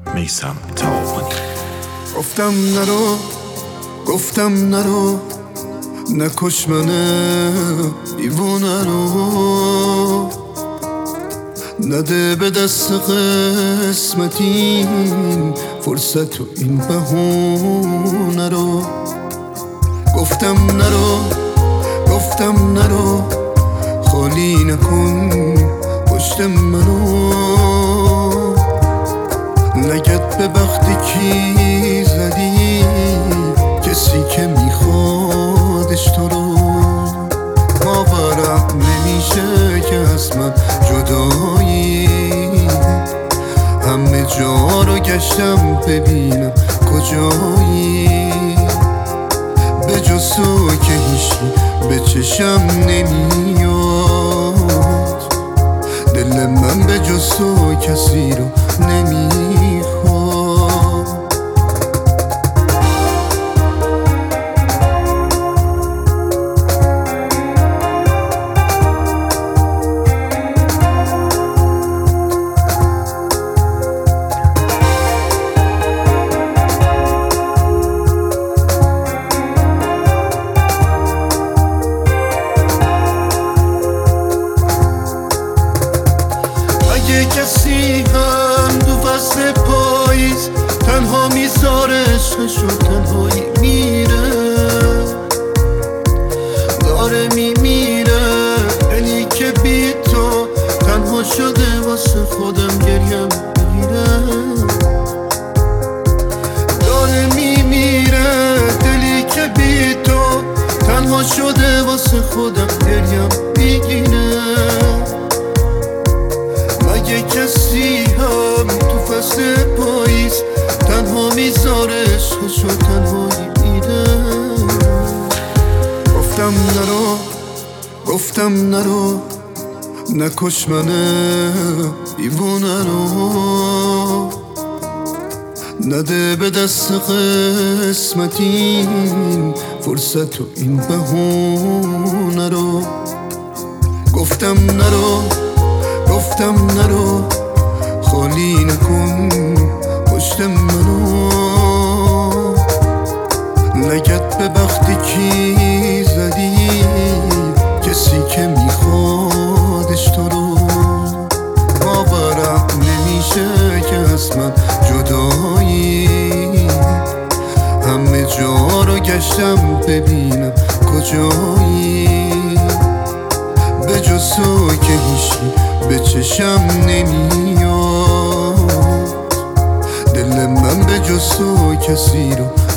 میثم تعاونی. گفتم نرو، گفتم نرو، نکش من دیوونه رو، نده به دست قسمت این فرصت و این بهونه رو. گفتم نرو، گفتم نرو، خالی نکن پشت منو، نگت به وقتی کی زدی کسی که میخوادش تو رو. باورم نمیشه که از من جدایی، همه جا رو گشتم ببینم کجایی، به جز تو که هیچی به چشم نمیاد، دل من به جز تو کسی رو نمیخواد. اگه کسی هم تو فصل پاییز تنها میذاره عشقشو تنهایی میره، داره میمیره، دلی که بی تو تنها شده واسه خودم گریم میگیره، داره میمیره، دلی که بی تو تنها شده واسه خودم گریم میگیره. مگه کسی هم تو فصل پاییز تنها میذاره عشقشو تنهایی میره؟ گفتم نرو، گفتم نرو، نکش من دیوونه رو، نده به دست قسمت این فرصت و این بهونه رو. گفتم نرو، گفتم نرو، خالی نکن پشت منو، نگت به وقتی کی زدی کسی که میخوادش تو رو. باورم نمیشه که از من جدایی، همه جا رو گشتم ببینم کجایی، به جز تو که هیچی به چشم نمیاد، دل من به جز تو کسی رو